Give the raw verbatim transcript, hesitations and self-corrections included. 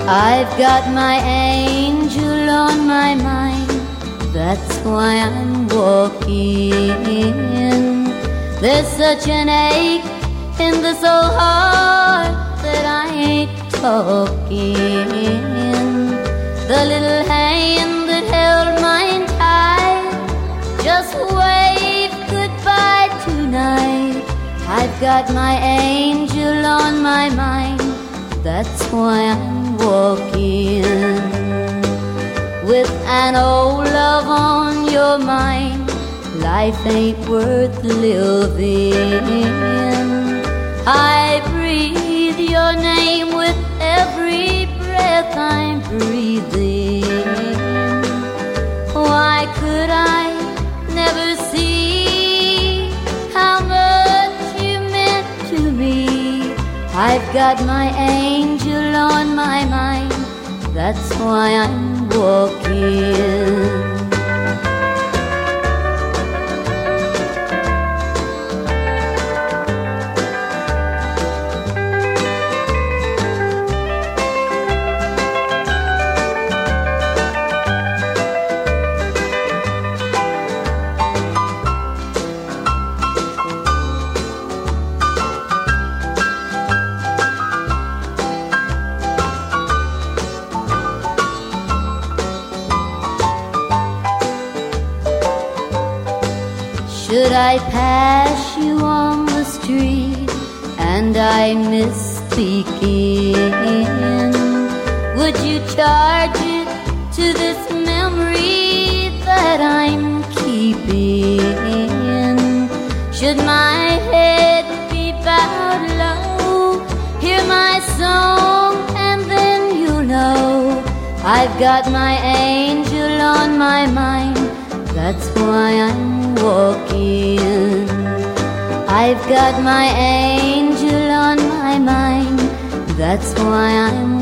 I've got my angel on my mind, that's why I'm walking. There's such an ache in this old heart that I ain't talking. The little hand that held mine tight just waved goodbye tonight. I've got my angel on my mind, that's why I'm walking. With an old love on your mind, life ain't worth living. I breathe your name with every breath I'm breathing. Why could I never see how much you meant to me? I've got my angel on my mind, that's why I'm walking. Should I pass you on the street and I miss speaking, would you charge it to this memory that I'm keeping? Should my head be bowed low, hear my song and then you'll know I've got my angel on my mind, that's why I'm walking. I've got my angel on my mind, that's why I'm